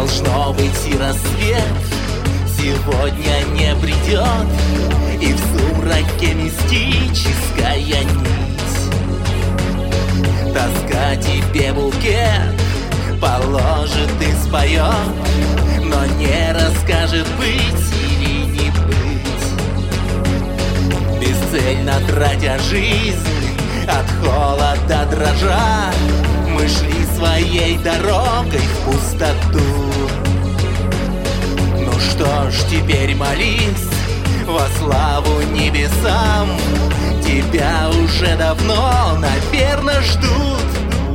Должно быть и рассвет сегодня не придет, и в сумраке мистическая нить. Тоска тебе букет положит и споет, но не расскажет, быть или не быть. Бесцельно тратя жизнь, от холода дрожа, мы шли своей дорогой в пустоту. Ну что ж, теперь молись во славу небесам, тебя уже давно, наверно, ждут.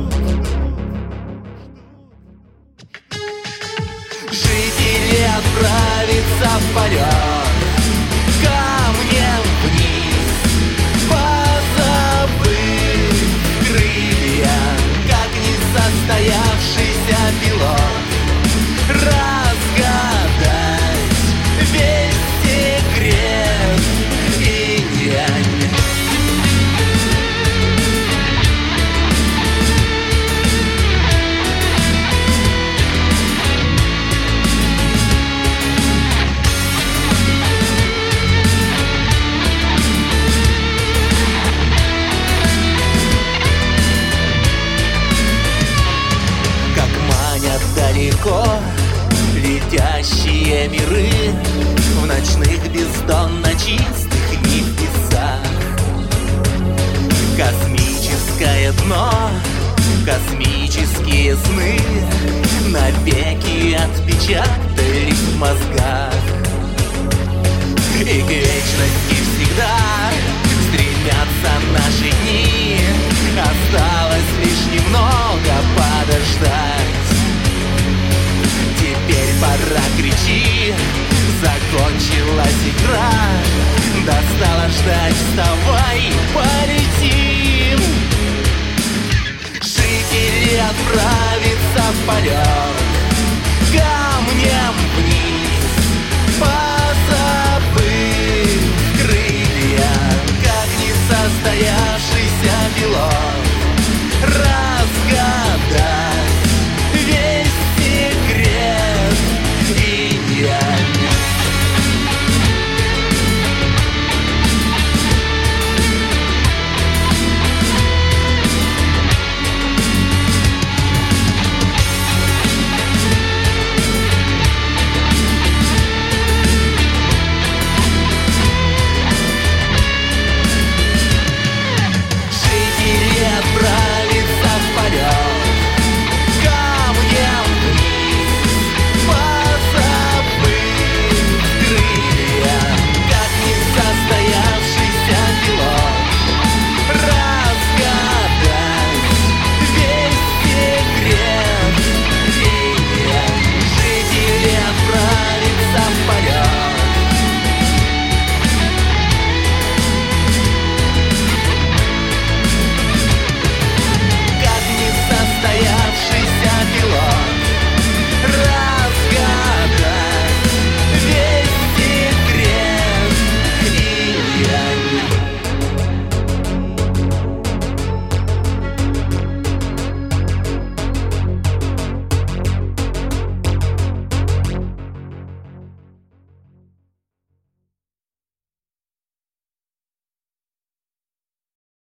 Жители отправятся в полет камнем вниз, позабыв крылья, как несостоявшийся пилот, разгадать весь секрет инь-янь. Далеко летящие миры в ночных бездонно чистых небесах. Космическое дно, космические сны навеки отпечатались в мозгах. И к вечности всегда стремятся наши дни, осталось лишь немного подождать. Теперь пора, кричи, закончилась игра, достало ждать, вставай и полетим. Жители отправятся в полет